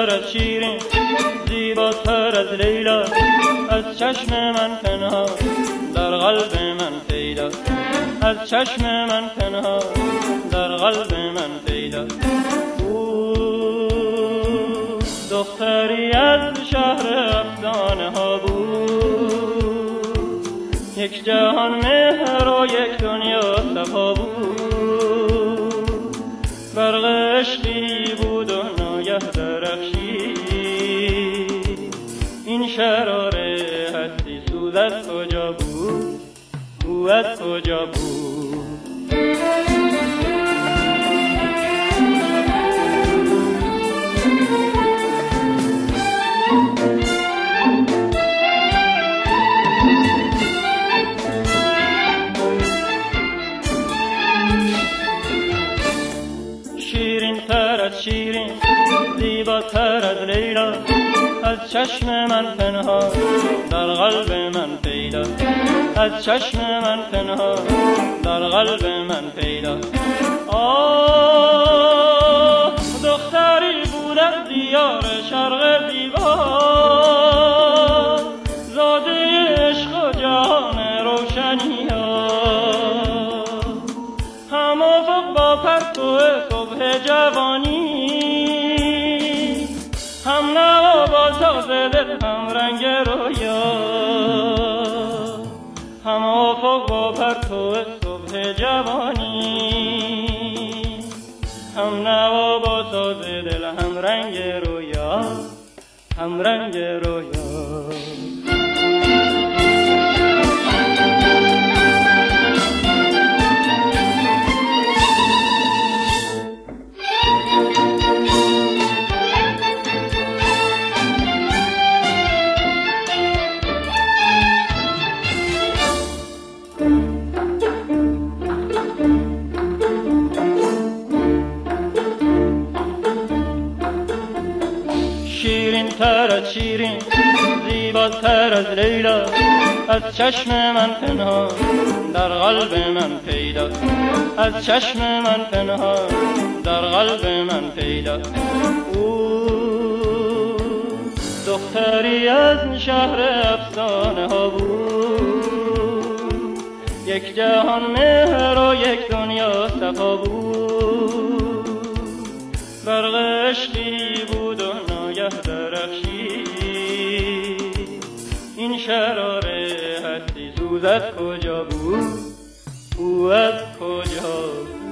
تر از شیرین، زیباتر از لیلا، از چشم من پنهان در قلب من پیدا، از چشم من پنهان در قلب من پیدا. دختری از شهر افسانه ها بود، یک جهان مهر و یک دنیا صفا بود. برق عشقی بود و ناگه درخشید، این شرار هستی سوز از کجا بود، او از کجا بود. شیرین، زیباتر از لیلا، از چشم من پنهان در قلب من پیدا، از چشم من پنهان در قلب من پیدا. آه دختری بود از دیار شرق زیبا، زاده عشق و جهان روشنی‌ها، هم افق با پرتو صبح جوانی، هم نوا با ساز دل، هم رنگ رویا، هم افق با پرتو صبح جوانی، هم نوا با ساز دل، هم رنگ رویا، هم رنگ رویا. شیرین تر از شیرین، زیباتر از لیلا، از چشم من پنهان در قلب من پیدا، از چشم من پنهان در قلب من پیدا. دختری از شهر افسانه ها بود، یک جهان مهر و یک دنیا صفا بود. برق عشقی بود و ناگه درخشید، این شرار هستی سوز از کجا بود، او از کجا بود.